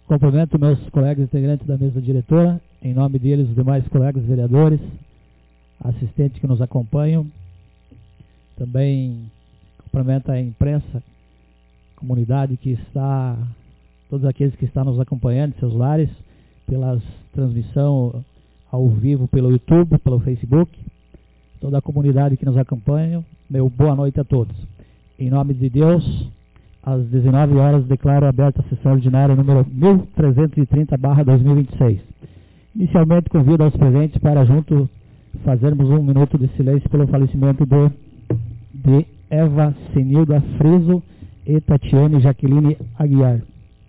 Cumprimento meus colegas integrantes da mesa diretora, em nome deles, os demais colegas vereadores, assistentes que nos acompanham. Também cumprimento a imprensa, comunidade que está, todos aqueles que estão nos acompanhando em seus lares, pela transmissão ao vivo pelo YouTube, pelo Facebook, toda a comunidade que nos acompanha, meu boa noite a todos. Em nome de Deus, às 19 horas declaro aberta a sessão ordinária número 1330/2026. Inicialmente convido aos presentes para junto fazermos um minuto de silêncio pelo falecimento de Eva Senilda Friso e Tatiane Jaqueline Aguiar.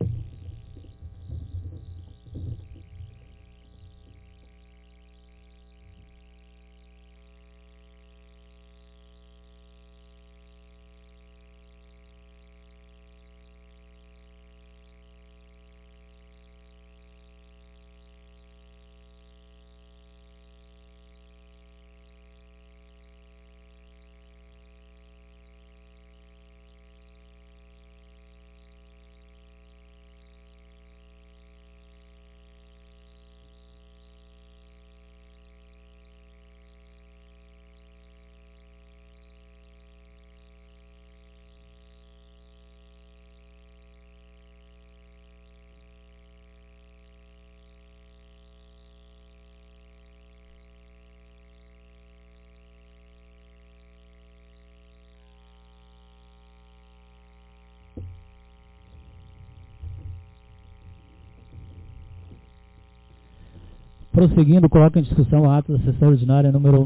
Prosseguindo, coloco em discussão a ata da sessão ordinária número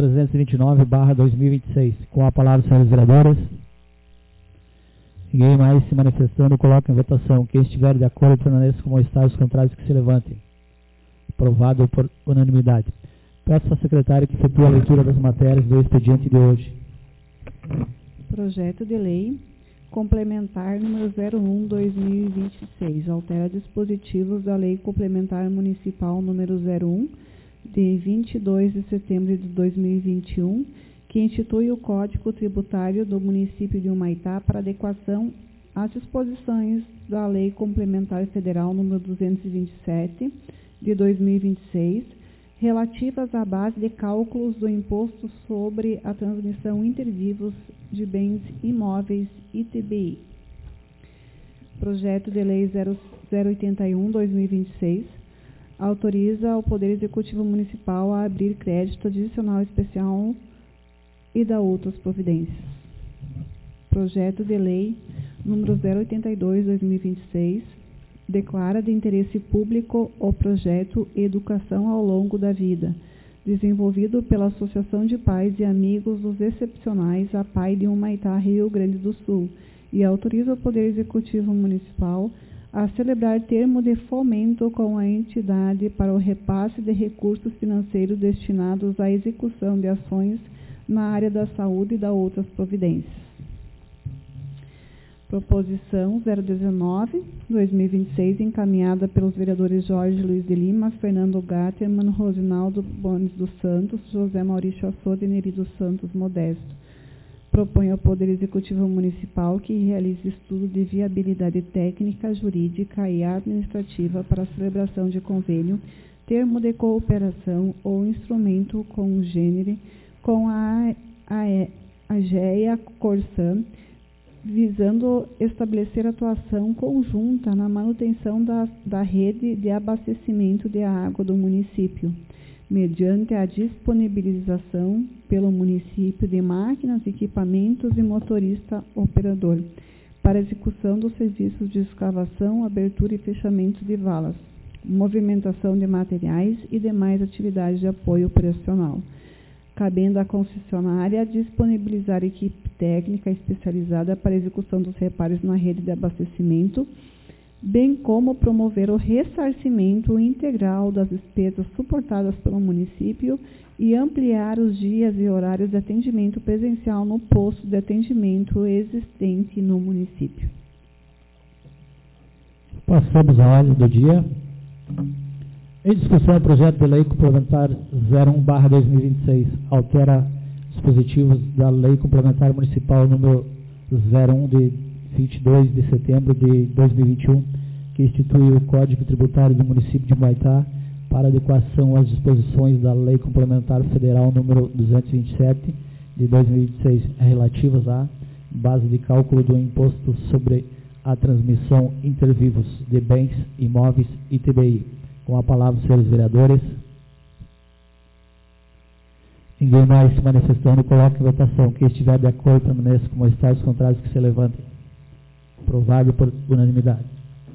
1329/2026. Com a palavra, senhores vereadores. Ninguém mais se manifestando, coloco em votação. Quem estiver de acordo, permaneça como está, os contrários que se levantem. Aprovado por unanimidade. Peço à secretária que efetue a leitura das matérias do expediente de hoje. Projeto de lei complementar número 01/2026, altera dispositivos da Lei Complementar Municipal número 01, de 22 de setembro de 2021, que institui o Código Tributário do município de Humaitá para adequação às disposições da Lei Complementar Federal número 227, de 2026, relativas à base de cálculos do Imposto sobre a Transmissão Intervivos de Bens Imóveis, ITBI. Projeto de Lei 081/2026 autoriza o Poder Executivo Municipal a abrir crédito adicional especial e da outras providências. Projeto de Lei número 082/2026 declara de interesse público o projeto Educação ao Longo da Vida, desenvolvido pela Associação de Pais e Amigos dos Excepcionais APAI de Humaitá, Rio Grande do Sul, e autoriza o Poder Executivo Municipal a celebrar termo de fomento com a entidade para o repasse de recursos financeiros destinados à execução de ações na área da saúde e da outras providências. Proposição 019/2026, encaminhada pelos vereadores Jorge Luiz de Lima, Fernando Gatterman, Rosinaldo Bones dos Santos, José Maurício Açoda e Neri dos Santos Modesto. Propõe ao Poder Executivo Municipal que realize estudo de viabilidade técnica, jurídica e administrativa para a celebração de convênio, termo de cooperação ou instrumento congênere com a AGEA Corsan, visando estabelecer atuação conjunta na manutenção da rede de abastecimento de água do município, mediante a disponibilização pelo município de máquinas, equipamentos e motorista operador, para execução dos serviços de escavação, abertura e fechamento de valas, movimentação de materiais e demais atividades de apoio operacional, cabendo à concessionária disponibilizar equipe técnica especializada para a execução dos reparos na rede de abastecimento, bem como promover o ressarcimento integral das despesas suportadas pelo município e ampliar os dias e horários de atendimento presencial no posto de atendimento existente no município. Passamos à ordem do dia. Em discussão, o projeto de lei complementar 01/2026 altera dispositivos da Lei Complementar Municipal número 01 de 22 de setembro de 2021, que institui o Código Tributário do município de Humaitá para adequação às disposições da Lei Complementar Federal número 227 de 2026, relativas à base de cálculo do imposto sobre a transmissão intervivos de bens imóveis ITBI. Com a palavra, senhores vereadores. Ninguém mais se manifestando, coloque em votação. Quem estiver de acordo, permaneça como está, os contrários que se levantem. Aprovado por unanimidade.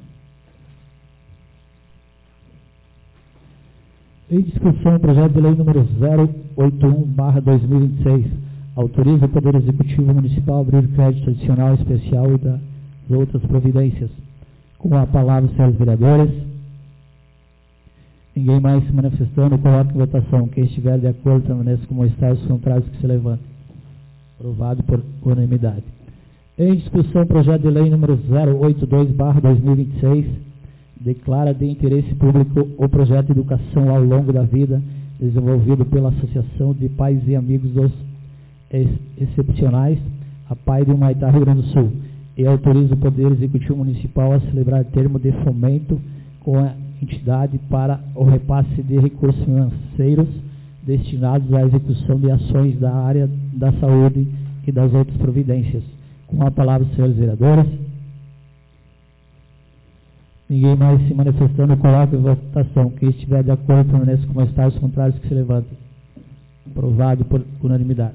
Em discussão, o projeto de lei número 081/2026 autoriza o Poder Executivo Municipal a abrir crédito adicional especial e das outras providências. Com a palavra, senhores vereadores. Ninguém mais se manifestando, coloque em votação. Quem estiver de acordo, permaneça como está, os contrários que se levantem. Aprovado por unanimidade. Em discussão, projeto de lei número 082/2026 declara de interesse público o projeto de educação ao longo da vida, desenvolvido pela Associação de Pais e Amigos dos Excepcionais, a PAI de Humaitá, Rio Grande do Sul, e autoriza o Poder Executivo Municipal a celebrar termo de fomento com a entidade para o repasse de recursos financeiros destinados à execução de ações da área da saúde e das outras providências. Com a palavra, senhores vereadores. Ninguém mais se manifestando, coloque em votação. Quem estiver de acordo, permaneça como está, os contrários que se levantem. Aprovado por unanimidade.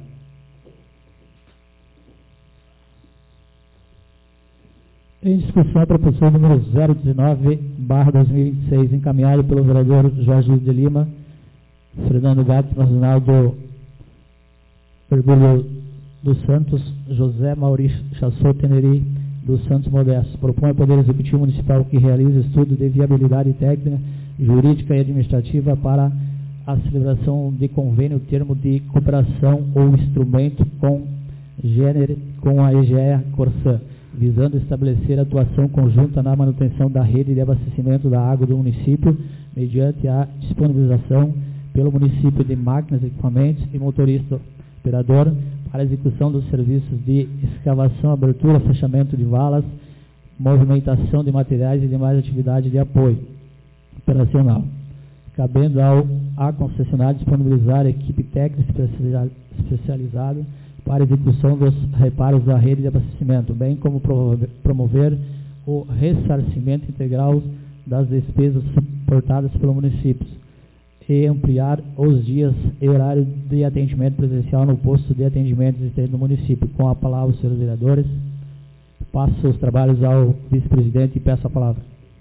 Em discussão, a proposição número 019/2026, encaminhada pelo vereador Jorge Luiz de Lima, Fernando Gato, Ronaldo Virgulho dos Santos, José Maurício Chassot Teneri dos Santos Modestos. Propõe ao Poder Executivo Municipal que realize estudo de viabilidade técnica, jurídica e administrativa para a celebração de convênio, termo de cooperação ou instrumento com a EGEA Corsã, visando estabelecer atuação conjunta na manutenção da rede de abastecimento da água do município, mediante a disponibilização pelo município de máquinas, equipamentos e motorista operador para a execução dos serviços de escavação, abertura, fechamento de valas, movimentação de materiais e demais atividades de apoio operacional, cabendo à concessionária disponibilizar equipe técnica especializada para a execução dos reparos da rede de abastecimento, bem como promover o ressarcimento integral das despesas suportadas pelo município e ampliar os dias e horário de atendimento presencial no posto de atendimento existente no município. Com a palavra, senhores vereadores, passo os trabalhos ao vice-presidente e peço a palavra.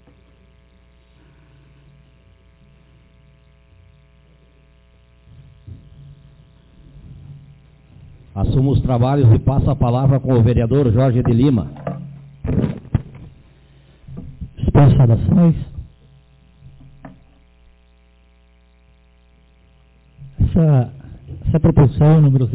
Assumo os trabalhos e passo a palavra com o vereador Jorge de Lima. Dispenso saudações. Essa proposição número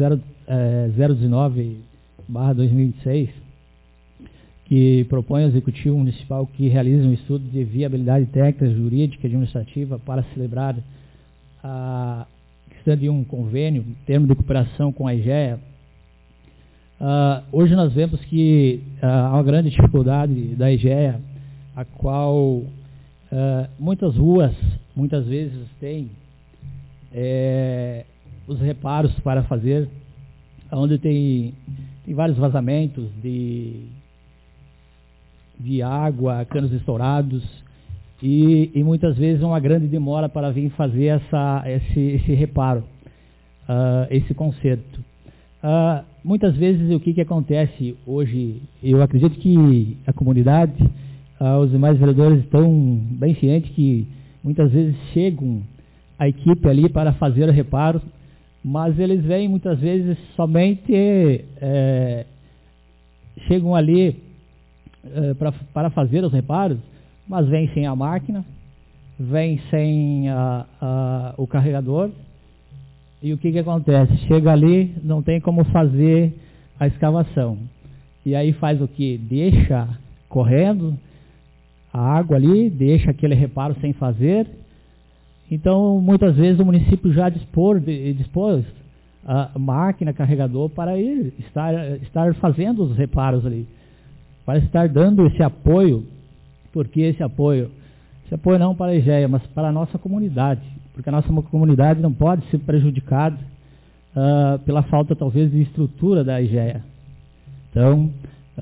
019/2026, que propõe ao Executivo Municipal que realize um estudo de viabilidade técnica, jurídica e administrativa para celebrar a questão de um convênio, termo de cooperação com a EGEA. Hoje nós vemos que há uma grande dificuldade da EGEA, a qual muitas ruas, muitas vezes têm os reparos para fazer, onde tem vários vazamentos de água, canos estourados, e muitas vezes uma grande demora para vir fazer esse reparo, esse conserto. Muitas vezes o que acontece hoje, eu acredito que a comunidade, os demais vereadores estão bem cientes que muitas vezes chegam a equipe ali para fazer o reparo, mas eles vêm muitas vezes somente, chegam ali para fazer os reparos, mas vêm sem a máquina, vêm sem o carregador, e o que acontece? Chega ali, não tem como fazer a escavação, e aí faz o que? Deixa correndo a água ali, deixa aquele reparo sem fazer. Então, muitas vezes o município já dispôs a máquina, carregador para estar fazendo os reparos ali, para estar dando esse apoio Porque esse apoio não para a IGEA, mas para a nossa comunidade, porque a nossa comunidade não pode ser prejudicada pela falta, talvez, de estrutura da IGEA. Então,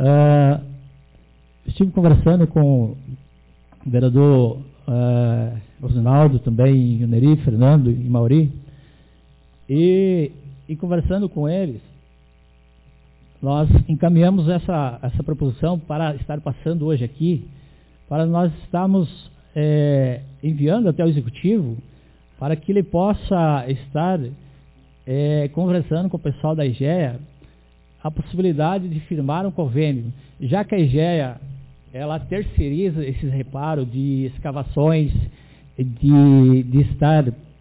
estive conversando com o vereador Rosinaldo, também, o Neri, Fernando e Mauri, e conversando com eles, nós encaminhamos essa proposição para estar passando hoje aqui, para nós estarmos enviando até o Executivo, para que ele possa estar conversando com o pessoal da IGEA a possibilidade de firmar um convênio, já que a IGEA ela terceiriza esses reparos de escavações, de estar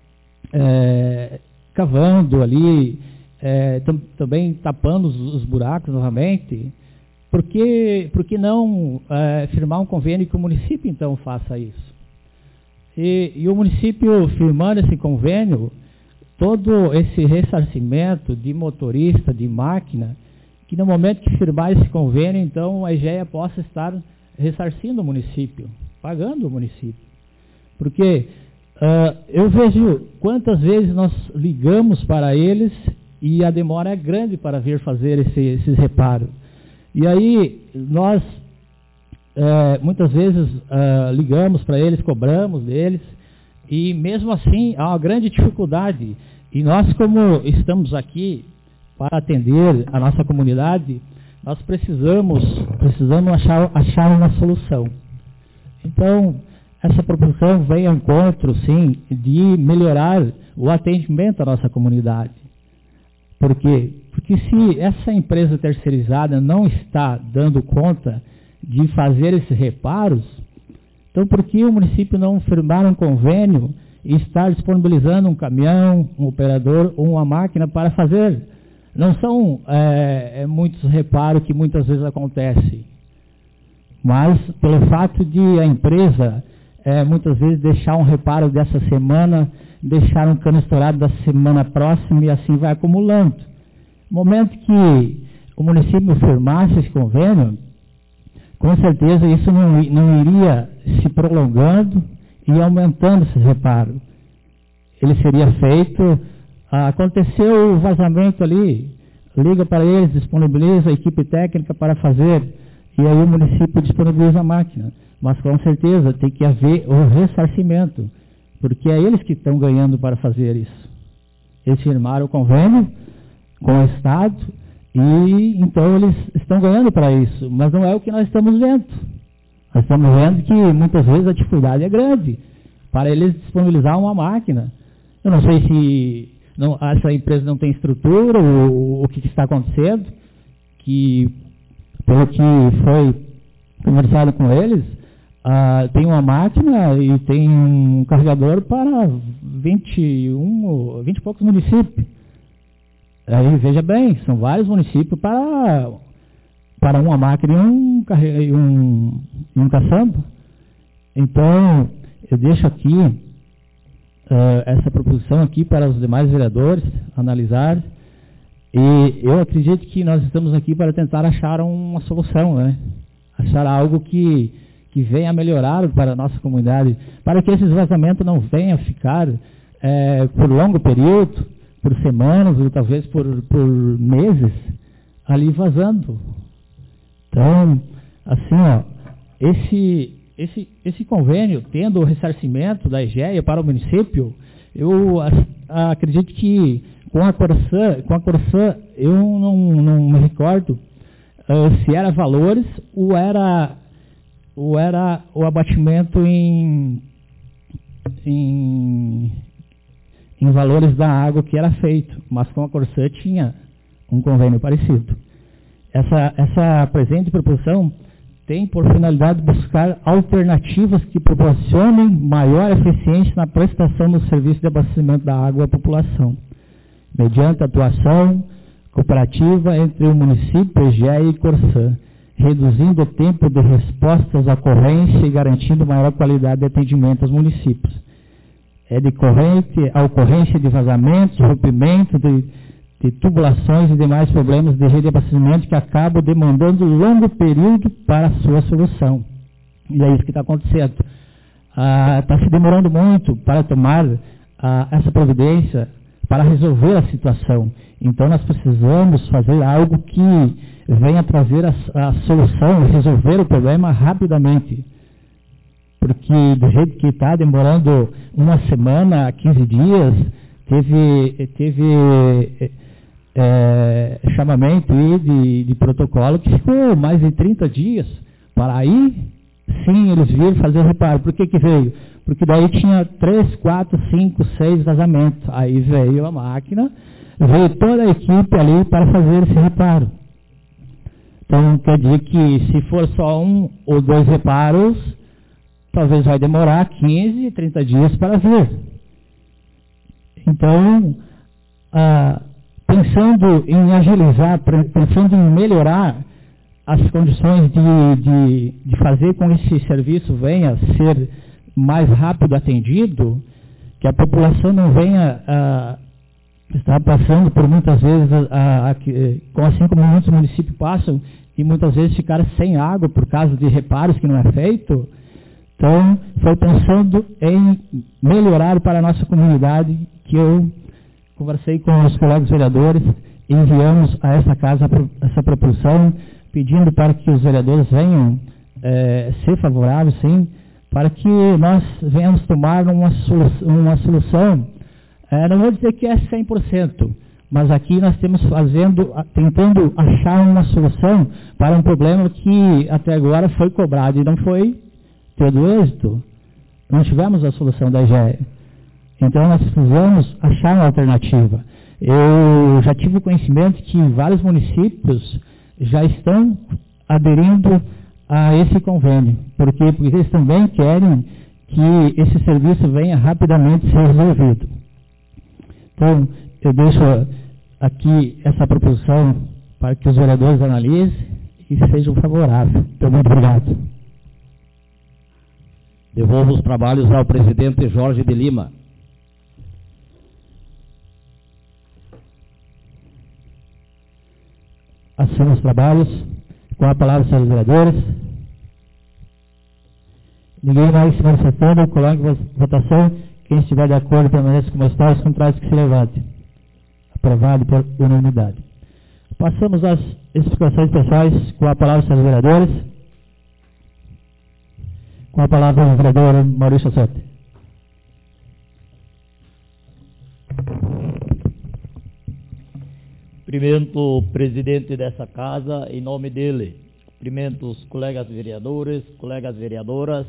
cavando ali, também tapando os buracos novamente. Por que não firmar um convênio que o município então faça isso? E o município firmando esse convênio, todo esse ressarcimento de motorista, de máquina, que no momento que firmar esse convênio, então a IGEA possa estar ressarcindo o município, pagando o município. Porque eu vejo quantas vezes nós ligamos para eles e a demora é grande para vir fazer esses reparos. E aí nós muitas vezes ligamos para eles, cobramos deles, e mesmo assim há uma grande dificuldade. E nós, como estamos aqui para atender a nossa comunidade, nós precisamos achar uma solução. Então, essa proposição vem ao encontro, sim, de melhorar o atendimento à nossa comunidade. Por quê? Porque se essa empresa terceirizada não está dando conta de fazer esses reparos, então por que o município não firmar um convênio e estar disponibilizando um caminhão, um operador ou uma máquina para fazer? Não são muitos reparos que muitas vezes acontecem, mas pelo fato de a empresa muitas vezes deixar um reparo dessa semana, deixar um cano estourado da semana próxima e assim vai acumulando. No momento que o município firmasse esse convênio, com certeza isso não iria se prolongando e aumentando esse reparo. Ele seria feito, aconteceu o vazamento ali, liga para eles, disponibiliza a equipe técnica para fazer, e aí o município disponibiliza a máquina. Mas com certeza tem que haver o ressarcimento, porque é eles que estão ganhando para fazer isso. Eles firmaram o convênio com o Estado, e então eles estão ganhando para isso, mas não é o que nós estamos vendo. Nós estamos vendo que muitas vezes a dificuldade é grande para eles disponibilizar uma máquina. Eu não sei se essa empresa não tem estrutura, ou o que está acontecendo, que pelo que foi conversado com eles, tem uma máquina e tem um carregador para 20 e poucos municípios. Aí veja bem, são vários municípios para uma máquina e um caçamba. Então, eu deixo aqui essa proposição aqui para os demais vereadores analisar, e eu acredito que nós estamos aqui para tentar achar uma solução, né? Achar algo que venha melhorar para a nossa comunidade, para que esses vazamentos não venham a ficar por longo período, por semanas ou talvez por meses ali vazando. Então, assim, esse convênio, tendo o ressarcimento da IGEA para o município, eu acredito que com a Corsã eu não me recordo se era valores ou era o abatimento em valores da água que era feito, mas com a Corsã tinha um convênio parecido. Essa presente proposição tem por finalidade buscar alternativas que proporcionem maior eficiência na prestação do serviço de abastecimento da água à população, mediante atuação cooperativa entre o município, IGEA e Corsã, reduzindo o tempo de resposta às ocorrências e garantindo maior qualidade de atendimento aos municípios. A ocorrência de vazamentos, rompimento de tubulações e demais problemas de rede de abastecimento que acabam demandando longo período para a sua solução. E é isso que está acontecendo. Está se demorando muito para tomar essa providência para resolver a situação. Então nós precisamos fazer algo que venha trazer a solução, resolver o problema rapidamente. Porque do jeito que está demorando uma semana, 15 dias, teve chamamento de protocolo que ficou mais de 30 dias para aí sim eles vir fazer reparo. Por que veio? Porque daí tinha 3, 4, 5, 6 vazamentos. Aí veio a máquina, veio toda a equipe ali para fazer esse reparo. Então quer dizer que se for só 1 ou 2 reparos, talvez vai demorar 15, 30 dias para vir. Então, pensando em agilizar, pensando em melhorar as condições de fazer com que esse serviço venha ser mais rápido atendido, que a população não venha estar passando por muitas vezes, assim como muitos municípios passam, e muitas vezes ficar sem água por causa de reparos que não é feito. Então, foi pensando em melhorar para a nossa comunidade que eu conversei com os colegas vereadores e enviamos a essa casa essa proposição, pedindo para que os vereadores venham ser favoráveis, sim, para que nós venhamos tomar uma solução, não vou dizer que é 100%, mas aqui nós estamos tentando achar uma solução para um problema que até agora foi cobrado e não foi todo êxito. Não tivemos a solução da IGE. Então nós precisamos achar uma alternativa. Eu já tive conhecimento que vários municípios já estão aderindo a esse convênio. Por quê? Porque eles também querem que esse serviço venha rapidamente ser resolvido. Então, eu deixo aqui essa proposição para que os vereadores analisem e sejam favoráveis. Então, muito obrigado. Devolvo os trabalhos ao presidente Jorge de Lima. Assuma os trabalhos. Com a palavra, senhores vereadores. Ninguém mais se manifestando, coloque em votação. Quem estiver de acordo permaneça como está, os contrários que se levante. Aprovado por unanimidade. Passamos às explicações pessoais. Com a palavra, senhores vereadores. Com a palavra, o vereador Maurício Soto. Cumprimento o presidente dessa casa, em nome dele. Cumprimento os colegas vereadores, colegas vereadoras,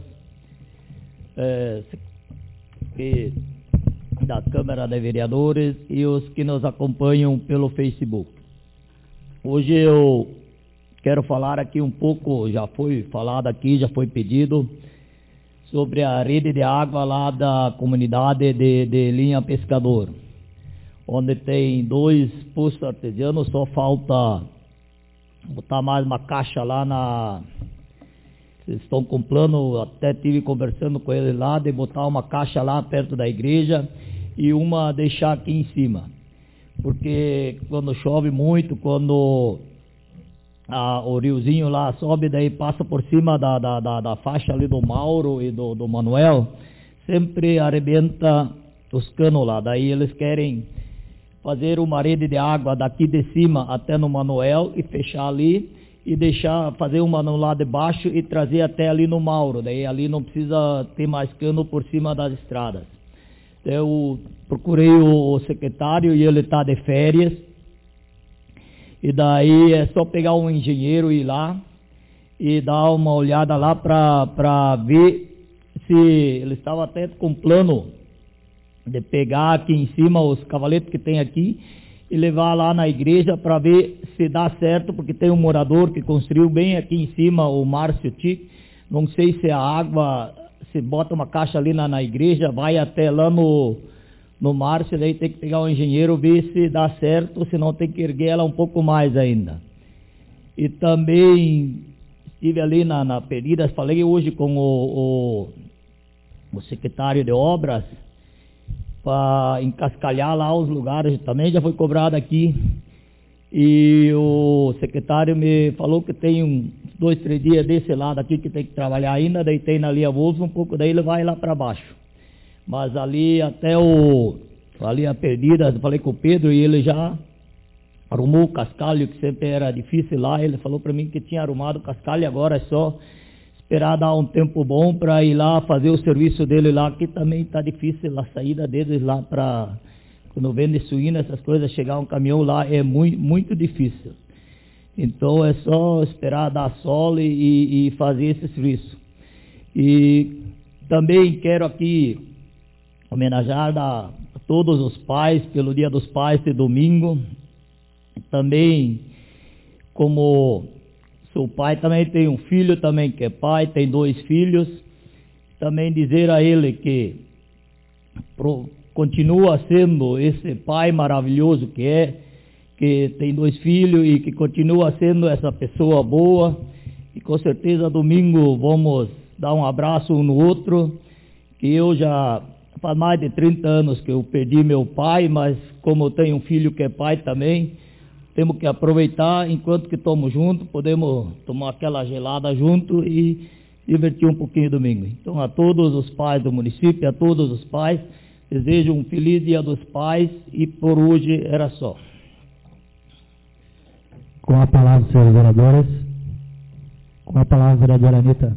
da Câmara de Vereadores e os que nos acompanham pelo Facebook. Hoje eu quero falar aqui um pouco, já foi falado aqui, já foi pedido, sobre a rede de água lá da comunidade de Linha Pescador, onde tem 2 poços artesianos, só falta botar mais uma caixa lá eles estão com plano, até estive conversando com eles lá, de botar uma caixa lá perto da igreja e uma deixar aqui em cima. Porque quando chove muito, quando o riozinho lá sobe, daí passa por cima da faixa ali do Mauro e do Manuel, sempre arrebenta os canos lá. Daí eles querem fazer uma rede de água daqui de cima até no Manuel e fechar ali e fazer uma no lado de baixo e trazer até ali no Mauro. Daí ali não precisa ter mais cano por cima das estradas. Eu procurei o secretário e ele está de férias. E daí é só pegar um engenheiro e ir lá e dar uma olhada lá para ver se ele estava até com plano de pegar aqui em cima os cavaletes que tem aqui e levar lá na igreja para ver se dá certo, porque tem um morador que construiu bem aqui em cima, o Márcio Tic. Não sei se a água, se bota uma caixa ali na igreja, vai até lá no Márcio, daí tem que pegar um engenheiro, ver se dá certo, senão tem que erguer ela um pouco mais ainda. E também estive ali na Peridas, falei hoje com o secretário de obras, para encascalhar lá os lugares, também já foi cobrado aqui, e o secretário me falou que tem uns 2, 3 dias desse lado aqui que tem que trabalhar ainda, daí tem na linha Wolf um pouco, daí ele vai lá para baixo. Mas ali até a linha perdida, eu falei com o Pedro e ele já arrumou o cascalho, que sempre era difícil lá. Ele falou para mim que tinha arrumado o cascalho, agora é só esperar dar um tempo bom para ir lá fazer o serviço dele lá, que também está difícil a saída deles lá para, quando vende suína, essas coisas, chegar um caminhão lá é muito, muito difícil. Então é só esperar dar sol e fazer esse serviço. E também quero aqui homenagear a todos os pais pelo Dia dos Pais de domingo. Também, como sou pai, também tenho um filho também que é pai, tem 2 filhos. Também dizer a ele que continua sendo esse pai maravilhoso que tem 2 filhos e que continua sendo essa pessoa boa. E com certeza domingo vamos dar um abraço um no outro, que eu já faz mais de 30 anos que eu perdi meu pai, mas como eu tenho um filho que é pai também, temos que aproveitar enquanto que estamos juntos, podemos tomar aquela gelada junto e divertir um pouquinho domingo. Então a todos os pais do município, a todos os pais, desejo um feliz Dia dos Pais e por hoje era só. Com a palavra, senhores vereadores. Com a palavra, vereadora Anitta.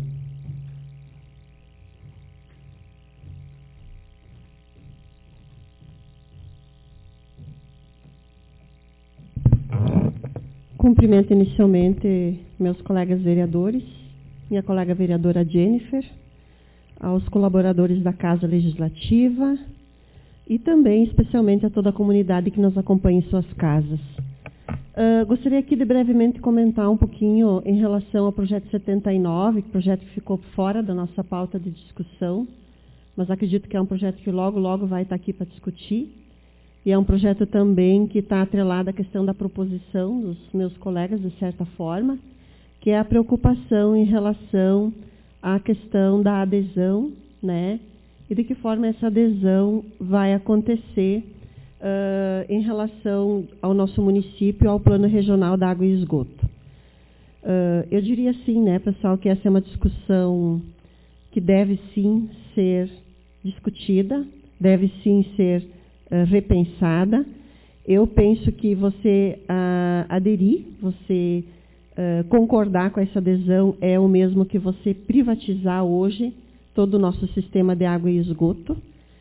Cumprimento inicialmente meus colegas vereadores, minha colega vereadora Jennifer, aos colaboradores da Casa Legislativa e também especialmente a toda a comunidade que nos acompanha em suas casas. Gostaria aqui de brevemente comentar um pouquinho em relação ao projeto 79, projeto que ficou fora da nossa pauta de discussão, mas acredito que é um projeto que logo vai estar aqui para discutir. E é um projeto também que está atrelado à questão da proposição dos meus colegas, de certa forma, que é a preocupação em relação à questão da adesão, né? E de que forma essa adesão vai acontecer em relação ao nosso município, ao Plano Regional da Água e Esgoto. Eu diria assim, né, pessoal, que essa é uma discussão que deve sim ser discutida, deve sim ser repensada. Eu penso que você aderir, você concordar com essa adesão é o mesmo que você privatizar hoje todo o nosso sistema de água e esgoto.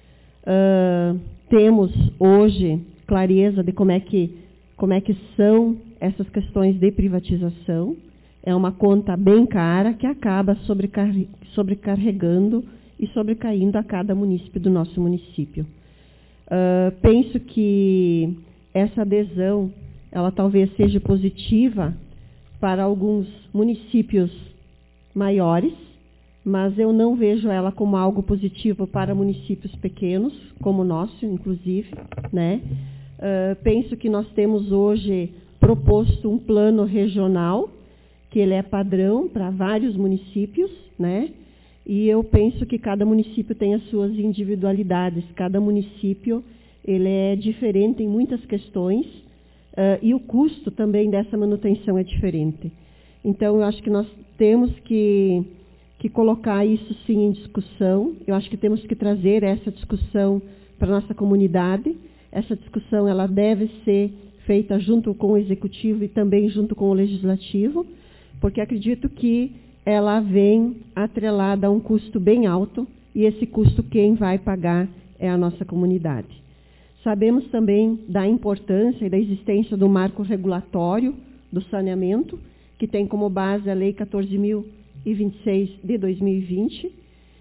Temos hoje clareza de como é que são essas questões de privatização. É uma conta bem cara que acaba sobrecarregando e sobrecaindo a cada município do nosso município. Penso que essa adesão, ela talvez seja positiva para alguns municípios maiores, mas eu não vejo ela como algo positivo para municípios pequenos, como o nosso, inclusive, né? Penso que nós temos hoje proposto um plano regional, que ele é padrão para vários municípios, né? E eu penso que cada município tem as suas individualidades, cada município ele é diferente em muitas questões, e o custo também dessa manutenção é diferente. Então, eu acho que nós temos que colocar isso sim em discussão. Eu acho que temos que trazer essa discussão para a nossa comunidade. Essa discussão ela deve ser feita junto com o Executivo e também junto com o Legislativo, porque acredito que ela vem atrelada a um custo bem alto, e esse custo quem vai pagar é a nossa comunidade. Sabemos também da importância e da existência do marco regulatório do saneamento, que tem como base a Lei 14.026 de 2020.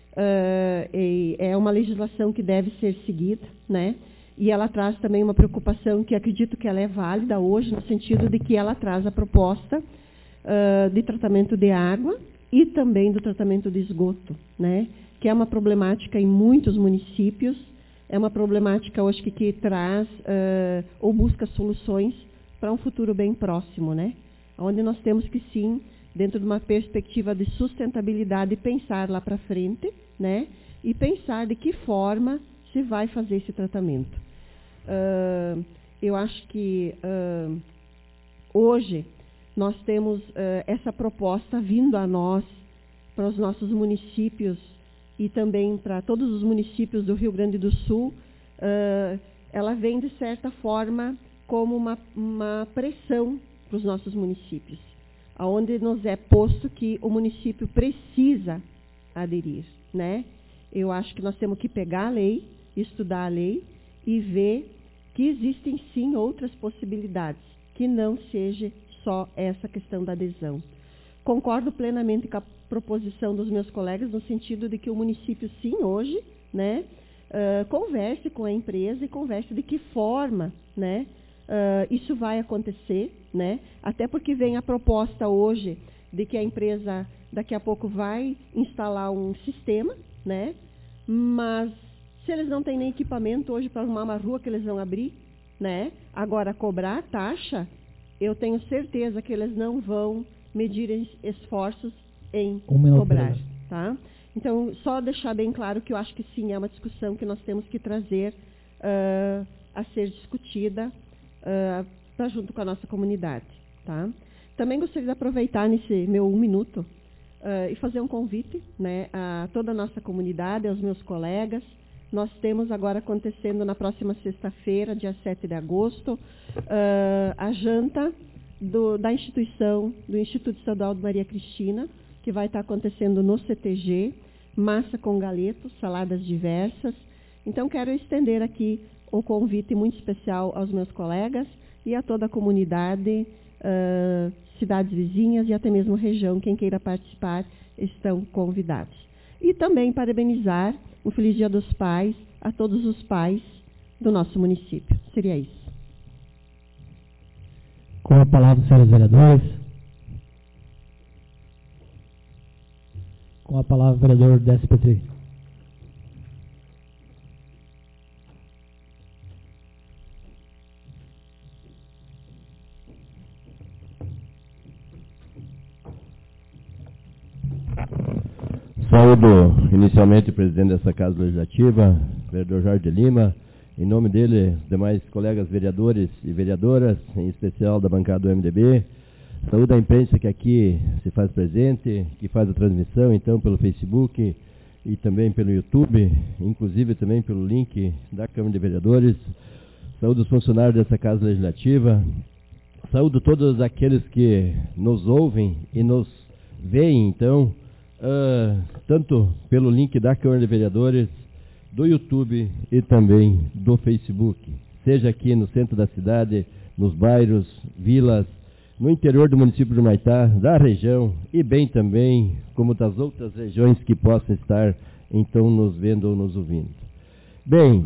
É uma legislação que deve ser seguida, né? E ela traz também uma preocupação que acredito que ela é válida hoje, no sentido de que ela traz a proposta de tratamento de água e também do tratamento de esgoto, né? Que é uma problemática em muitos municípios, é uma problemática hoje que traz ou busca soluções para um futuro bem próximo, né? Onde nós temos que sim, dentro de uma perspectiva de sustentabilidade, pensar lá para frente, né? E pensar de que forma se vai fazer esse tratamento. Eu acho que hoje nós temos essa proposta vindo a nós, para os nossos municípios e também para todos os municípios do Rio Grande do Sul, ela vem, de certa forma, como uma pressão para os nossos municípios, onde nos é posto que o município precisa aderir, né? Eu acho que nós temos que pegar a lei, estudar a lei e ver que existem sim outras possibilidades, que não seja só essa questão da adesão. Concordo plenamente com a proposição dos meus colegas, no sentido de que o município, sim, hoje, né, converse com a empresa e converse de que forma, né, isso vai acontecer, né, até porque vem a proposta hoje de que a empresa daqui a pouco vai instalar um sistema, né, mas se eles não têm nem equipamento hoje para arrumar uma rua que eles vão abrir, né, agora cobrar taxa, eu tenho certeza que eles não vão medir esforços em cobrar, tá? Então, só deixar bem claro que eu acho que sim, é uma discussão que nós temos que trazer a ser discutida para junto com a nossa comunidade, tá? Também gostaria de aproveitar nesse meu 1 minuto e fazer um convite, né, a toda a nossa comunidade, aos meus colegas. Nós temos agora acontecendo na próxima sexta-feira, dia 7 de agosto, a janta da instituição, do Instituto Estadual de Maria Cristina, que vai estar acontecendo no CTG, massa com galeto, saladas diversas. Então, quero estender aqui o convite muito especial aos meus colegas e a toda a comunidade, cidades vizinhas e até mesmo região, quem queira participar, estão convidados. E também parabenizar um Feliz Dia dos Pais a todos os pais do nosso município. Seria isso. Com a palavra, senhores vereadores. Com a palavra, o vereador Décio Petri. Saúdo inicialmente o presidente dessa Casa Legislativa, vereador Jorge de Lima, em nome dele, os demais colegas vereadores e vereadoras, em especial da bancada do MDB. Saúdo a imprensa que aqui se faz presente, que faz a transmissão, então, pelo Facebook e também pelo YouTube, inclusive também pelo link da Câmara de Vereadores. Saúdo os funcionários dessa Casa Legislativa. Saúdo todos aqueles que nos ouvem e nos veem, então, tanto pelo link da Câmara de Vereadores, do YouTube e também do Facebook. Seja aqui no centro da cidade, nos bairros, vilas, no interior do município de Humaitá, da região e bem também como das outras regiões que possam estar então nos vendo ou nos ouvindo. Bem,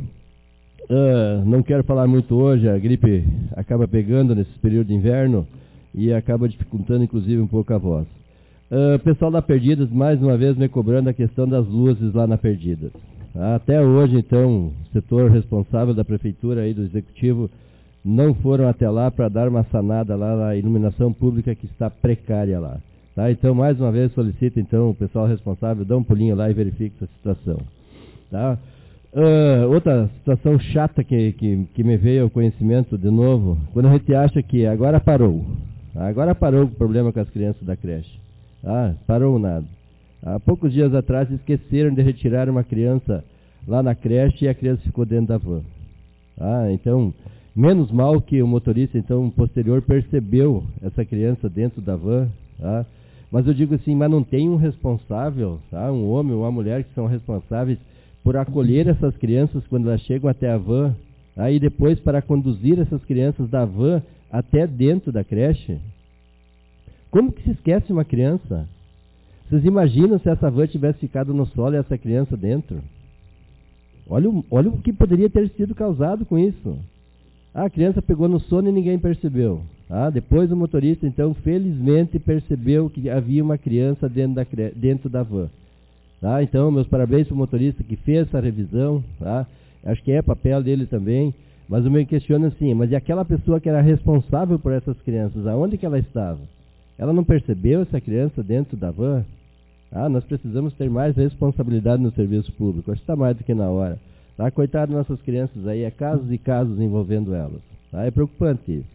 não quero falar muito hoje, a gripe acaba pegando nesse período de inverno e acaba dificultando inclusive um pouco a voz. Pessoal da Perdidas, mais uma vez me cobrando a questão das luzes lá na Perdidas. Até hoje, então, o setor responsável da prefeitura e do executivo não foram até lá para dar uma sanada lá na iluminação pública que está precária lá. Tá? Então, mais uma vez, solicito então o pessoal responsável, dá um pulinho lá e verifique essa situação. Tá? Outra situação chata que me veio ao conhecimento de novo, quando a gente acha que agora parou o problema com as crianças da creche. Parou nada. Há poucos dias atrás esqueceram de retirar uma criança lá na creche e a criança ficou dentro da van. Então, menos mal que o motorista, então, posterior, percebeu essa criança dentro da van. Mas eu digo assim, mas não tem um responsável, um homem ou uma mulher que são responsáveis por acolher essas crianças quando elas chegam até a van, e depois para conduzir essas crianças da van até dentro da creche? Como que se esquece uma criança? Vocês imaginam se essa van tivesse ficado no solo e essa criança dentro? Olha o que poderia ter sido causado com isso. A criança pegou no sono e ninguém percebeu. Depois o motorista, então, felizmente percebeu que havia uma criança dentro da van. Então, meus parabéns para o motorista que fez essa revisão. Acho que é papel dele também. Mas eu me questiono assim, mas e aquela pessoa que era responsável por essas crianças, aonde que ela estava? Ela não percebeu essa criança dentro da van? Nós precisamos ter mais responsabilidade no serviço público. Acho que está mais do que na hora. Coitado das nossas crianças aí, casos e casos envolvendo elas. É preocupante isso.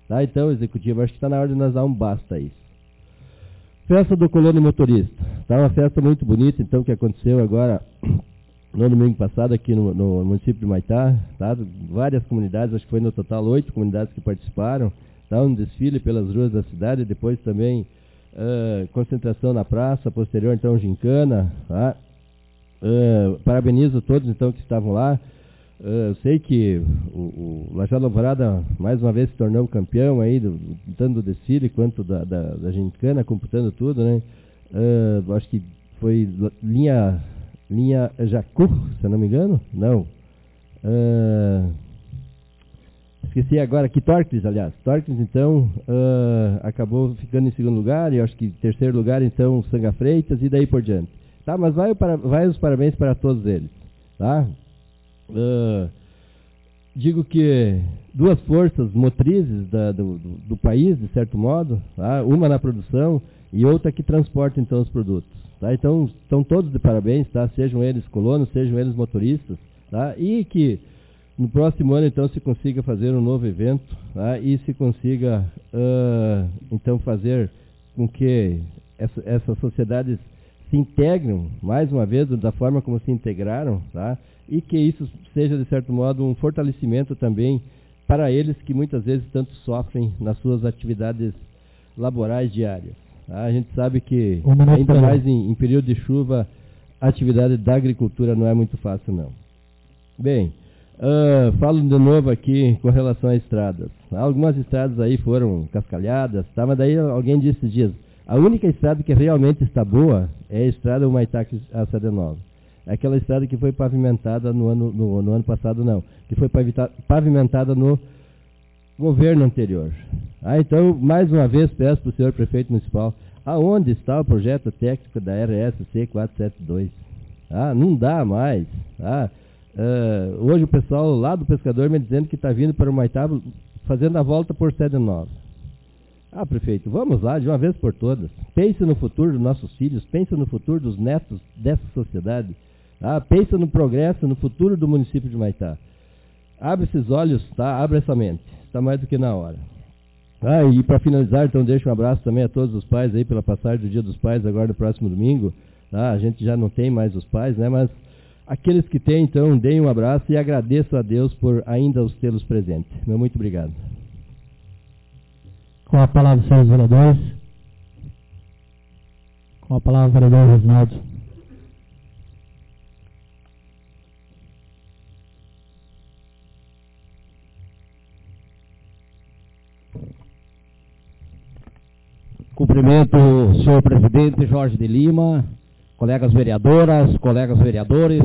Tá? Então, executivo, acho que está na hora de nós dar um basta a isso. Festa do colono motorista. Tá uma festa muito bonita, então, que aconteceu agora no domingo passado aqui no município de Humaitá. Tá? Várias comunidades, acho que foi no total 8 comunidades que participaram. Tá? Um desfile pelas ruas da cidade, depois também concentração na praça, posterior então gincana. Tá? Parabenizo todos então que estavam lá. Eu sei que o Lajeado Alvorada mais uma vez se tornou campeão aí, tanto do desfile quanto da gincana, computando tudo, né? Acho que foi linha Jacu, se eu não me engano. Não. Esqueci agora, que Torques, aliás. Torques, então, acabou ficando em segundo lugar, e acho que terceiro lugar, então, Sanga Freitas, e daí por diante. Tá, mas vai os parabéns para todos eles, tá? Digo que duas forças motrizes do país, de certo modo, tá? Uma na produção e outra que transporta, então, os produtos. Tá? Então, estão todos de parabéns, tá? Sejam eles colonos, sejam eles motoristas, tá? E que no próximo ano, então, se consiga fazer um novo evento, tá? E se consiga, então, fazer com que essas sociedades se integrem, mais uma vez, da forma como se integraram, tá? E que isso seja, de certo modo, um fortalecimento também para eles que muitas vezes tanto sofrem nas suas atividades laborais diárias. Tá? A gente sabe que, ainda mais em período de chuva, a atividade da agricultura não é muito fácil, não. Bem, falo de novo aqui com relação a estradas. Algumas estradas aí foram cascalhadas, tá? Mas daí alguém disse esses dias, a única estrada que realmente está boa é a estrada Humaitá a Cidade Nova. Aquela estrada que foi pavimentada no ano passado, não. Que foi pavimentada no governo anterior. Então, mais uma vez, peço para o senhor prefeito municipal, aonde está o projeto técnico da RSC 472? Não dá mais. Hoje o pessoal lá do pescador me dizendo que está vindo para o Humaitá fazendo a volta por Sede Nova. Prefeito, vamos lá de uma vez por todas. Pense no futuro dos nossos filhos, pense no futuro dos netos dessa sociedade. Pense no progresso, no futuro do município de Humaitá. Abre esses olhos, tá? Abre essa mente. Está mais do que na hora. E para finalizar, então, deixo um abraço também a todos os pais aí pela passagem do Dia dos Pais agora no próximo domingo. Tá? A gente já não tem mais os pais, né? Mas aqueles que têm, então, deem um abraço e agradeço a Deus por ainda os tê-los presentes. Meu muito obrigado. Com a palavra, senhores vereadores. Com a palavra, o vereador Reginaldo. Cumprimento o senhor presidente Jorge de Lima, colegas vereadoras, colegas vereadores,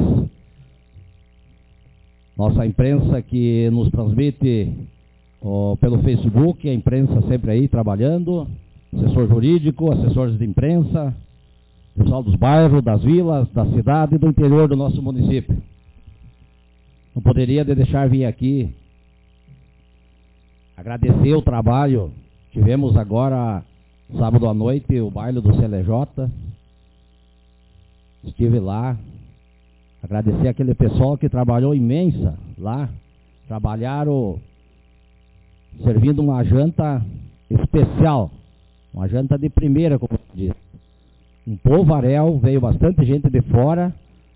nossa imprensa que nos transmite pelo Facebook, a imprensa sempre aí trabalhando, assessor jurídico, assessores de imprensa, pessoal dos bairros, das vilas, da cidade e do interior do nosso município. Não poderia deixar vir aqui agradecer o trabalho. Tivemos agora, sábado à noite, o baile do CLJ. Estive lá. Agradecer aquele pessoal que trabalhou imensa lá. Trabalharam servindo uma janta especial. Uma janta de primeira, como eu disse. Um polvaréu, veio bastante gente de fora.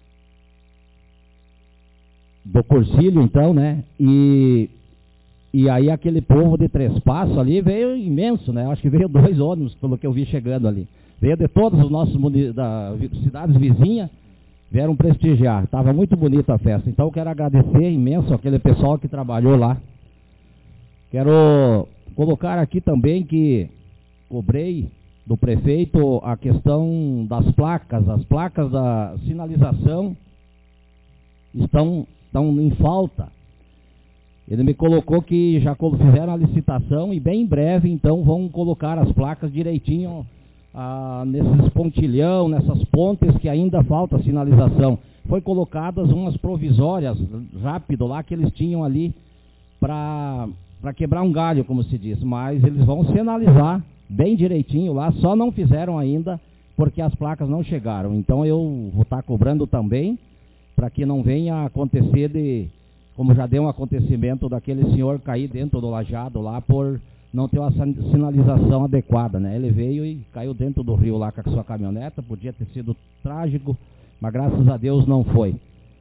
Do Cursilho, então, né? E aí aquele povo de Três Passos ali veio imenso, né? Acho que veio 2 ônibus, pelo que eu vi chegando ali. Veio de todos os nossos cidades vizinhas, vieram prestigiar. Estava muito bonita a festa. Então eu quero agradecer imenso aquele pessoal que trabalhou lá. Quero colocar aqui também que cobrei do prefeito a questão das placas. As placas da sinalização estão em falta. Ele me colocou que já fizeram a licitação e bem em breve, então, vão colocar as placas direitinho nesses pontilhão, nessas pontes que ainda falta sinalização. Foi colocadas umas provisórias, rápido lá, que eles tinham ali para quebrar um galho, como se diz. Mas eles vão sinalizar bem direitinho lá, só não fizeram ainda porque as placas não chegaram. Então eu vou estar cobrando também, para que não venha acontecer como já deu um acontecimento daquele senhor cair dentro do lajeado lá por não tem uma sinalização adequada, né? Ele veio e caiu dentro do rio lá com a sua caminhoneta, podia ter sido trágico, mas graças a Deus não foi.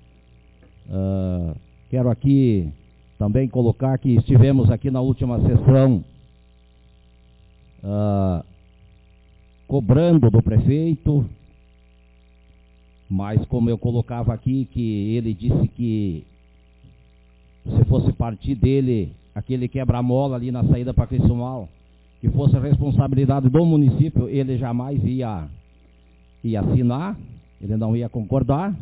Quero aqui também colocar que estivemos aqui na última sessão cobrando do prefeito, mas como eu colocava aqui, que ele disse que se fosse partir dele, aquele quebra-mola ali na saída para Criciúmal, que fosse a responsabilidade do município, ele jamais ia assinar, ele não ia concordar.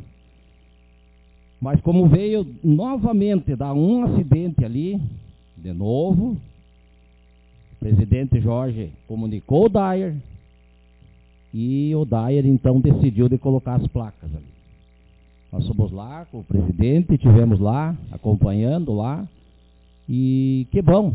Mas como veio novamente dar um acidente ali, de novo, o presidente Jorge comunicou o Dyer, e o Dyer então decidiu de colocar as placas ali. Nós fomos lá com o presidente, estivemos lá, acompanhando lá, e que bom,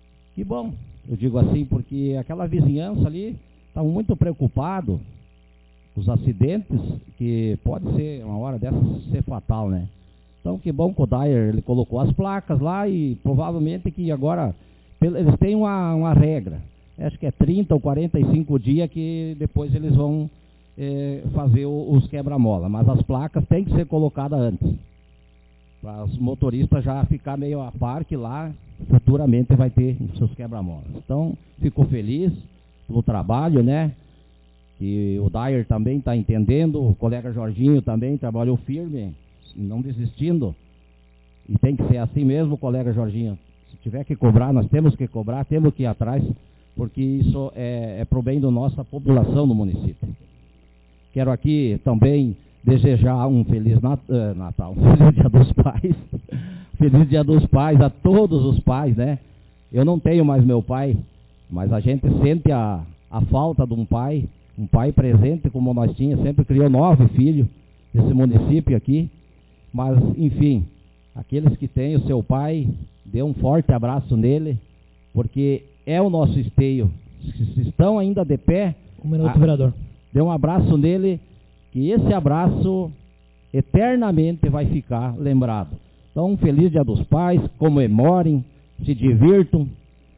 eu digo assim, porque aquela vizinhança ali está muito preocupado, os acidentes, que pode ser, uma hora dessas, ser fatal, né? Então, que bom que o Dyer, ele colocou as placas lá e provavelmente que agora, eles têm uma regra, acho que é 30 ou 45 dias que depois eles vão fazer os quebra-mola, mas as placas têm que ser colocadas antes, para os motoristas já ficar meio a par que lá futuramente vai ter seus quebra-molas. Então, fico feliz pelo trabalho, né? E o Dyer também está entendendo, o colega Jorginho também trabalhou firme, não desistindo, e tem que ser assim mesmo, colega Jorginho. Se tiver que cobrar, nós temos que cobrar, temos que ir atrás, porque isso é pro bem da nossa população no município. Quero aqui também desejar um Feliz Natal, um Feliz Dia dos Pais, Feliz Dia dos Pais a todos os pais, né? Eu não tenho mais meu pai, mas a gente sente a falta de um pai presente, como nós tínhamos, sempre criou 9 filhos nesse município aqui, mas enfim, aqueles que têm o seu pai, dê um forte abraço nele, porque é o nosso esteio. Se estão ainda de pé, um minuto, vereador. Dê um abraço nele, que esse abraço eternamente vai ficar lembrado. Então, um feliz Dia dos Pais, comemorem, se divirtam,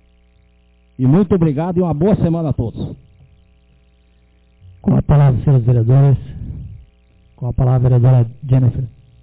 e muito obrigado e uma boa semana a todos. Com a palavra, senhores vereadores, com a palavra a vereadora Jennifer.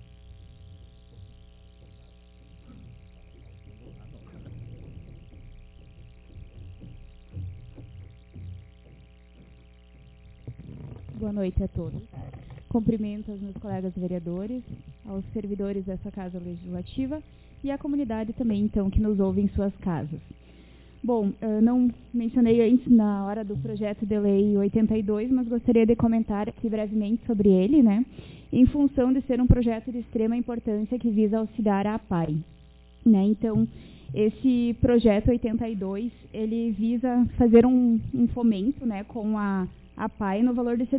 Boa noite a todos. Cumprimento aos meus colegas vereadores, aos servidores dessa Casa Legislativa e à comunidade também, então, que nos ouve em suas casas. Bom, não mencionei antes na hora do projeto de lei 82, mas gostaria de comentar aqui brevemente sobre ele, né? Em função de ser um projeto de extrema importância que visa auxiliar a APAI, né? Então, esse projeto 82, ele visa fazer um fomento, né, com a APAI no valor de R$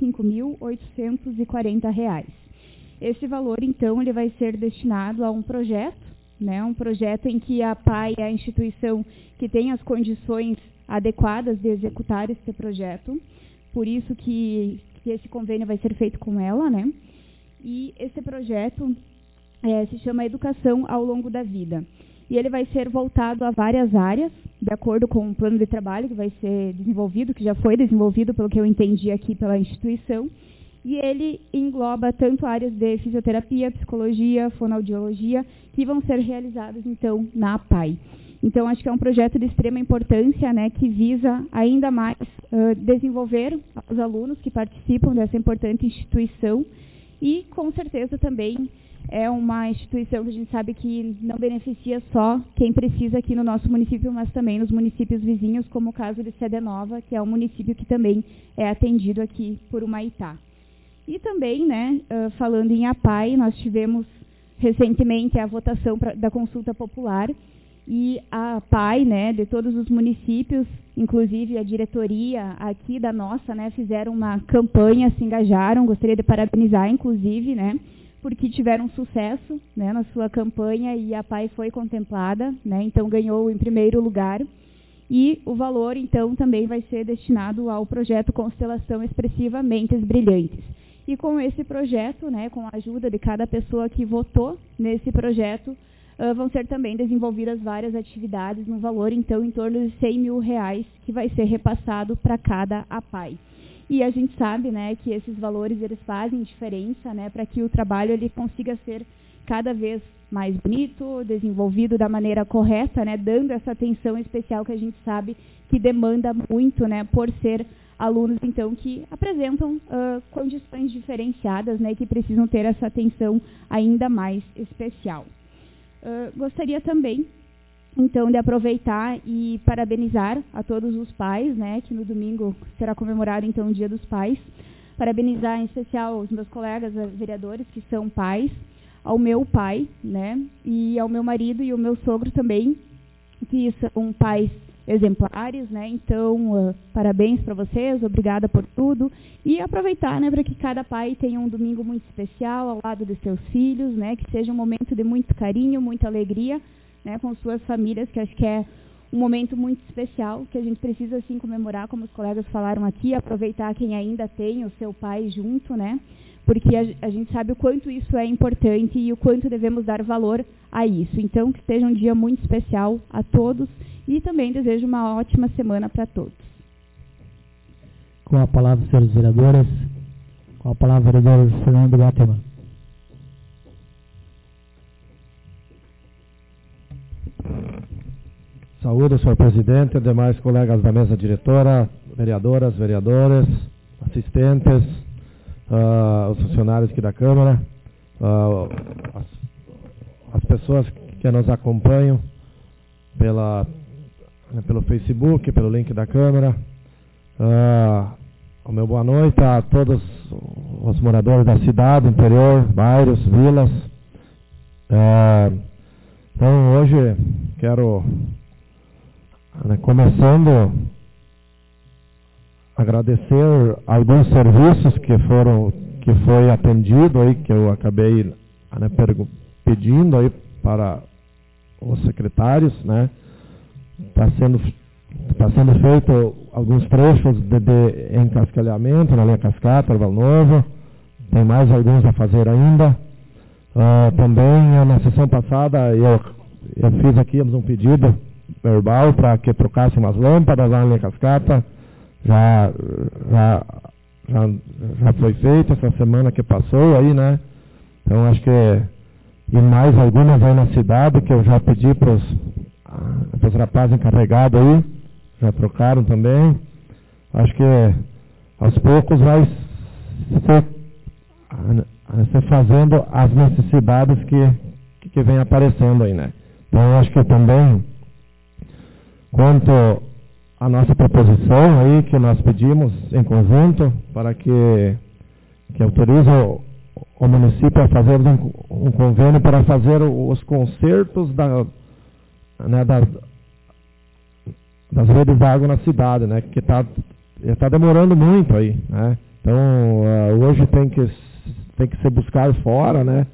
75.840. Esse valor, então, ele vai ser destinado a um projeto, né, um projeto em que a APAI é a instituição que tem as condições adequadas de executar esse projeto, por isso que esse convênio vai ser feito com ela, né? E esse projeto se chama Educação ao Longo da Vida. E ele vai ser voltado a várias áreas, de acordo com o plano de trabalho que vai ser desenvolvido, que já foi desenvolvido, pelo que eu entendi aqui pela instituição. E ele engloba tanto áreas de fisioterapia, psicologia, fonoaudiologia, que vão ser realizadas, então, na APAI. Então, acho que é um projeto de extrema importância, né, que visa ainda mais desenvolver os alunos que participam dessa importante instituição e, com certeza, também é uma instituição que a gente sabe que não beneficia só quem precisa aqui no nosso município, mas também nos municípios vizinhos, como o caso de Sede Nova, que é um município que também é atendido aqui por Humaitá. E também, né, falando em APAI, nós tivemos recentemente a votação da consulta popular e a APAI, né, de todos os municípios, inclusive a diretoria aqui da nossa, né, fizeram uma campanha, se engajaram, gostaria de parabenizar, inclusive, né, porque tiveram sucesso, né, na sua campanha e a APAI foi contemplada, né, então ganhou em primeiro lugar. E o valor, então, também vai ser destinado ao projeto Constelação Expressiva Mentes Brilhantes. E com esse projeto, né, com a ajuda de cada pessoa que votou nesse projeto, vão ser também desenvolvidas várias atividades no valor, então, em torno de R$100 mil, que vai ser repassado para cada APAE. E a gente sabe, né, que esses valores eles fazem diferença, né, para que o trabalho ele consiga ser cada vez mais bonito, desenvolvido da maneira correta, né, dando essa atenção especial que a gente sabe que demanda muito, né, por ser alunos, então, que apresentam condições diferenciadas, né, que precisam ter essa atenção ainda mais especial. Gostaria também, então, de aproveitar e parabenizar a todos os pais, né, que no domingo será comemorado, então, o Dia dos Pais. Parabenizar, em especial, os meus colegas vereadores que são pais, ao meu pai, né, e ao meu marido e ao meu sogro também, que são pais exemplares, né, então, parabéns para vocês, obrigada por tudo, e aproveitar, né, para que cada pai tenha um domingo muito especial ao lado dos seus filhos, né, que seja um momento de muito carinho, muita alegria, né, com suas famílias, que acho que é um momento muito especial, que a gente precisa, assim, comemorar, como os colegas falaram aqui, aproveitar quem ainda tem o seu pai junto, né, porque a gente sabe o quanto isso é importante e o quanto devemos dar valor a isso. Então, que seja um dia muito especial a todos e também desejo uma ótima semana para todos. Com a palavra, senhores vereadores, com a palavra, vereador Fernando Gatterman. Saúde, senhor presidente, demais colegas da mesa diretora, vereadoras, vereadores, assistentes, os funcionários aqui da Câmara, as pessoas que nos acompanham pelo Facebook, pelo link da Câmara. O meu boa noite a todos os moradores da cidade, interior, bairros, vilas. Então, hoje quero, começando, agradecer alguns serviços que foi atendido aí, que eu acabei pedindo aí para os secretários, né? Está sendo feito alguns trechos de encascalhamento na linha Cascata, Erval Novo, tem mais alguns a fazer ainda. Também na sessão passada eu fiz aqui um pedido verbal para que trocasse umas lâmpadas lá na linha Cascata. Já foi feito essa semana que passou aí, né? Então acho que e mais algumas aí na cidade que eu já pedi para os rapazes encarregados aí, já trocaram também. Acho que aos poucos vai ser fazendo as necessidades que vem aparecendo aí, né? Então acho que também quanto a nossa proposição aí que nós pedimos em conjunto para que autorize o município a fazer um convênio para fazer os consertos das redes de água na cidade, né? Que está demorando muito aí, né? Então hoje tem que ser buscar fora, né?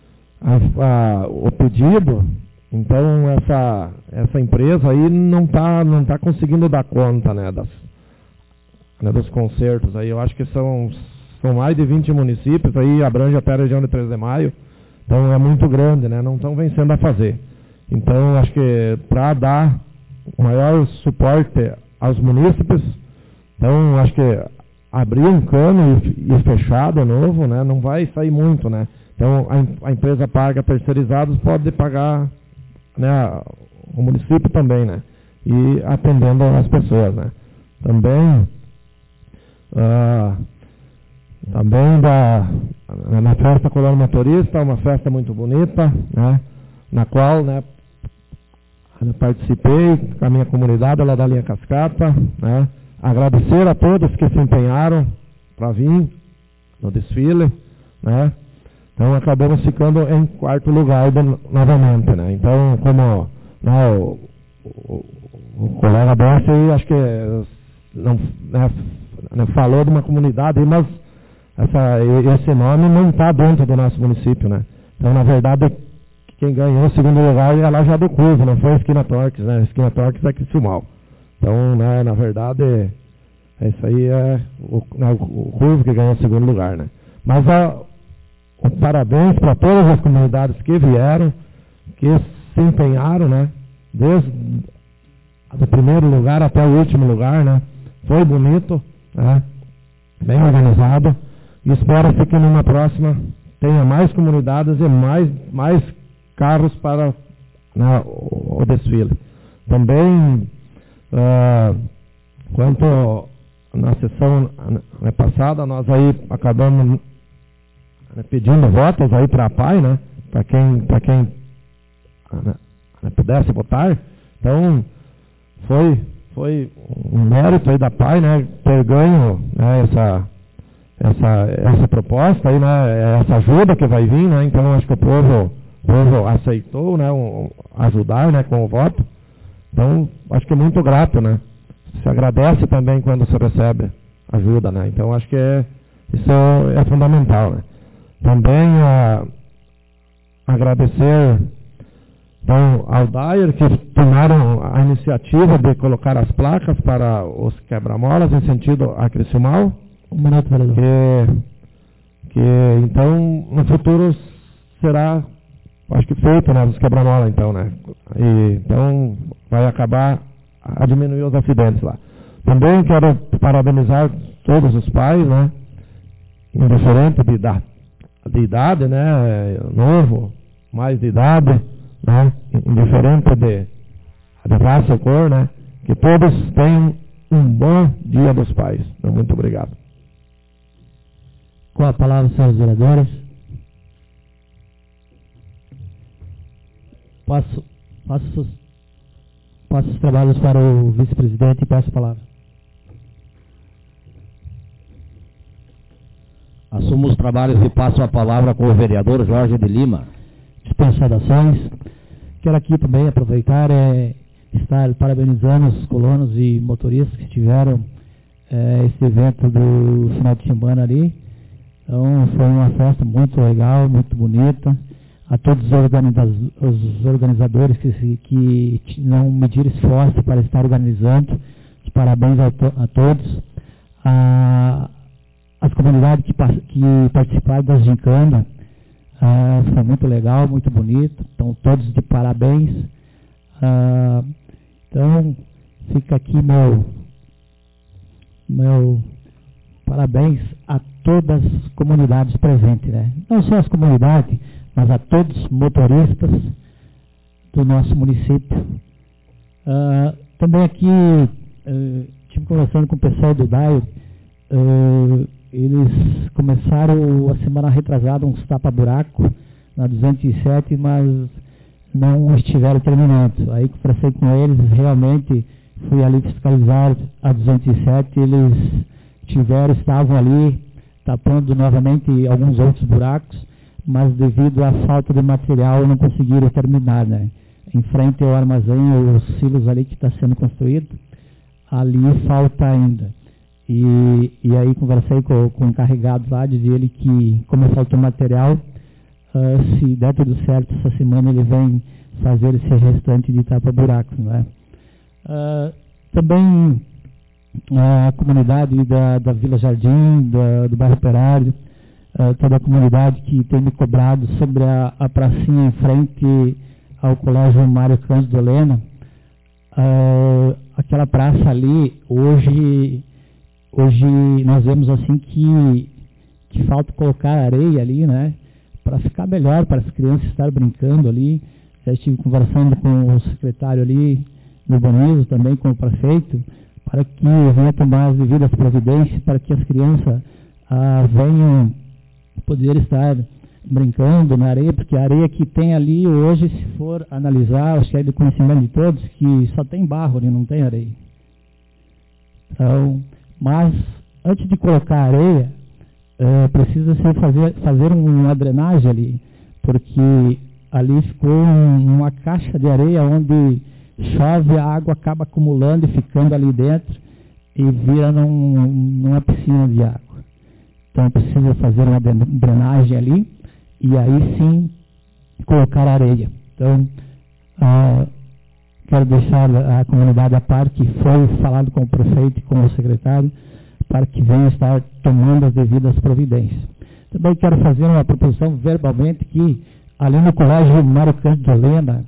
O pedido. Então essa empresa aí não tá conseguindo dar conta, né, dos concertos aí. Eu acho que são mais de 20 municípios aí, abrange até a região de 3 de Maio. Então é muito grande, né? Não estão vencendo a fazer. Então acho que para dar maior suporte aos munícipes, então acho que abrir um cano e fechar de novo, né, não vai sair muito, né? Então a empresa paga terceirizados, pode pagar, né, o município também, né? E atendendo as pessoas, né? Também na festa Colônia Motorista, uma festa muito bonita, né? Na qual, né, participei com a minha comunidade lá da linha Cascata, né? Agradecer a todos que se empenharam para vir no desfile, né? Então acabamos ficando em 4º lugar novamente, né? Então, como, né, o colega Bessi, acho que não falou de uma comunidade, mas esse nome não está dentro do nosso município, né? Então, na verdade, quem ganhou o 2º lugar é lá já do Curvo, não foi a Esquina Torques, né? A Esquina Torques é Criciúmal. Então, né, na verdade, isso aí é o Curvo que ganhou o 2º lugar, né? Mas parabéns para todas as comunidades que vieram, que se empenharam, né? Desde o primeiro lugar até o último lugar, né? Foi bonito, né? Bem organizado. E espera-se que numa próxima tenha mais comunidades e mais carros para, né, o desfile. Também, quanto na sessão passada, nós aí acabamos pedindo votos aí para a PAI, né? Para quem pudesse votar. Então, foi um mérito aí da PAI, né? Ter ganho, né, essa proposta aí, né? Essa ajuda que vai vir, né? Então, acho que o povo aceitou, né? Ajudar, né? Com o voto. Então, acho que é muito grato, né? Se agradece também quando se recebe ajuda, né? Então, acho que isso é fundamental, né? Também agradecer, então, ao DAIR, que tomaram a iniciativa de colocar as placas para os quebra-molas em sentido a Criciúmal. Um minuto, vereador. Que então, no futuro será, acho que feito, né, os quebra-mola, então, né? E, então, vai acabar a diminuir os acidentes lá. Também quero parabenizar todos os pais, né? Indiferente de idade, né? Novo, mais de idade, né? Indiferente de raça ou cor, né? Que todos tenham um bom Dia dos Pais. Então, muito obrigado. Com a palavra, senhores vereadores. Passo os trabalhos para o vice-presidente e passo a palavra. Assumo os trabalhos e passo a palavra com o vereador Jorge de Lima. Dispensações. Quero aqui também aproveitar estar parabenizando os colonos e motoristas que tiveram esse evento do final de semana ali. Então, foi uma festa muito legal, muito bonita. A todos os organizadores que não mediram esforço para estar organizando, parabéns a todos. As comunidades que participaram das gincanas, foi muito legal, muito bonito. Então, todos de parabéns. Então, fica aqui meu parabéns a todas as comunidades presentes, né? Não só as comunidades, mas a todos os motoristas do nosso município. Também aqui, estive conversando com o pessoal do DAIR, eles começaram a semana retrasada uns tapa-buraco na 207, mas não estiveram terminando. Aí conversei com eles, realmente fui ali fiscalizar a 207, eles estavam ali tapando novamente alguns outros buracos, mas devido à falta de material não conseguiram terminar, né? Em frente ao armazém, os silos ali que está sendo construído, ali falta ainda. E aí conversei com o encarregado lá, dizia ele que, como faltou material, se der tudo certo, essa semana ele vem fazer esse restante de tapa-buracos, né? Também a comunidade da Vila Jardim, do bairro Operário, toda a comunidade que tem me cobrado sobre a pracinha em frente ao Colégio Mário Cândido Helena. Aquela praça ali, hoje nós vemos assim que falta colocar areia ali, né? Para ficar melhor, para as crianças estarem brincando ali. Já estive conversando com o secretário ali no urbanismo, também com o prefeito, para que venha tomar as devidas providências, para que as crianças venham poder estar brincando na areia, porque a areia que tem ali hoje, se for analisar, acho que é de conhecimento de todos, que só tem barro ali, não tem areia. Então, mas antes de colocar areia, precisa fazer uma drenagem ali, porque ali ficou uma caixa de areia onde chove, a água acaba acumulando e ficando ali dentro e vira numa piscina de água. Então precisa fazer uma drenagem ali e aí sim colocar areia. Então quero deixar a comunidade a par que foi falado com o prefeito e com o secretário para que venham estar tomando as devidas providências. Também quero fazer uma proposição verbalmente que ali no Colégio Mário Cândido Helena,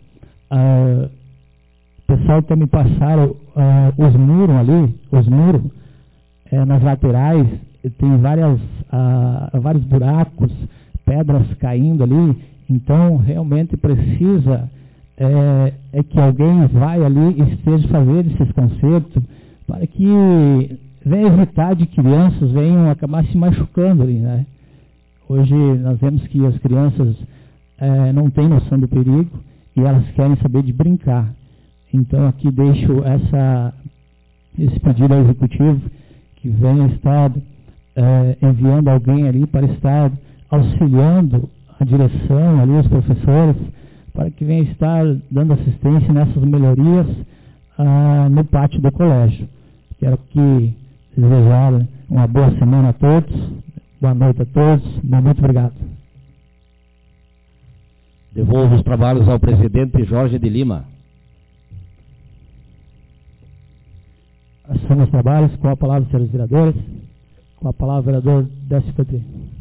o pessoal também passaram os muros ali, nas laterais, tem vários buracos, pedras caindo ali, então realmente precisa que alguém vai ali e esteja fazendo esses concertos para que venha evitar de crianças venham acabar se machucando ali, né? Hoje nós vemos que as crianças não têm noção do perigo e elas querem saber de brincar. Então aqui deixo esse pedido ao executivo que venha estar enviando alguém ali para estar auxiliando a direção ali, os professores, para que venha estar dando assistência nessas melhorias no pátio do colégio. Quero que desejar uma boa semana a todos, boa noite a todos, muito obrigado. Devolvo os trabalhos ao presidente Jorge de Lima. São os trabalhos, com a palavra, senhores vereadores, com a palavra, vereador Décio Petri.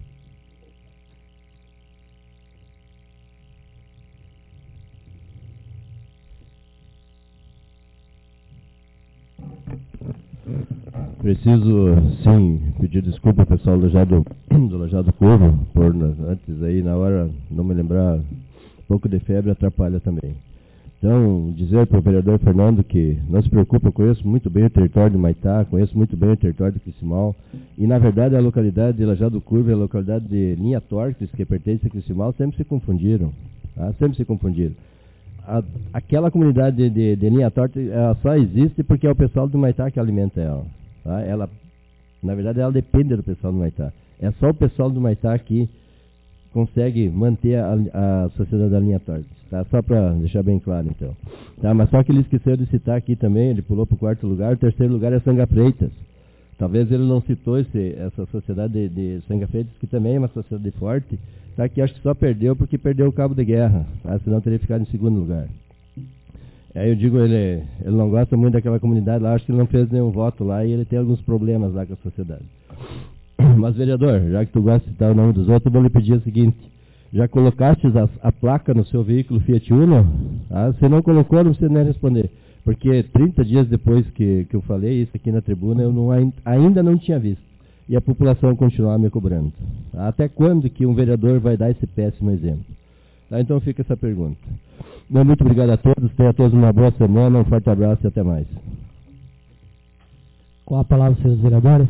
Preciso, sim, pedir desculpa ao pessoal do Lajeado Corvo, por antes aí, na hora, não me lembrar, um pouco de febre atrapalha também. Então, dizer para o vereador Fernando que não se preocupe, eu conheço muito bem o território de Maitá, conheço muito bem o território de Criciúmal, e na verdade a localidade de Lajeado Curvo e a localidade de Linha Torques, que pertence a Criciúmal, sempre se confundiram, tá? Sempre se confundiram. Aquela comunidade de Linha Torques só existe porque é o pessoal do Maitá que alimenta ela, tá? Ela, na verdade, ela depende do pessoal do Maitá. É só o pessoal do Maitá que consegue manter a sociedade da Linha Torques, tá? Só para deixar bem claro, então. Tá? Mas só que ele esqueceu de citar aqui também, ele pulou para o 4º lugar, o 3º lugar é Sanga Freitas. Talvez ele não citou essa sociedade de Sanga Freitas, que também é uma sociedade forte, tá? Que acho que só perdeu porque perdeu o cabo de guerra, tá? Senão teria ficado em 2º lugar. Aí eu digo, ele não gosta muito daquela comunidade lá, acho que ele não fez nenhum voto lá e ele tem alguns problemas lá com a sociedade. Mas, vereador, já que tu gosta de citar o nome dos outros, eu vou lhe pedir o seguinte: já colocaste a placa no seu veículo Fiat Uno? Ah, se não colocou, não precisa nem responder. Porque 30 dias depois que eu falei isso aqui na tribuna, eu ainda não tinha visto. E a população continuava me cobrando. Até quando que um vereador vai dar esse péssimo exemplo? Tá, então fica essa pergunta. Muito obrigado a todos, tenham a todos uma boa semana, um forte abraço e até mais. Com a palavra, senhores vereadores.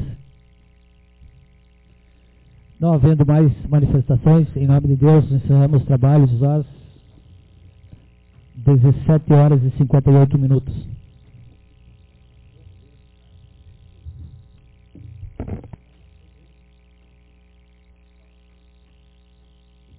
Não havendo mais manifestações, em nome de Deus, encerramos os trabalhos às 17h58.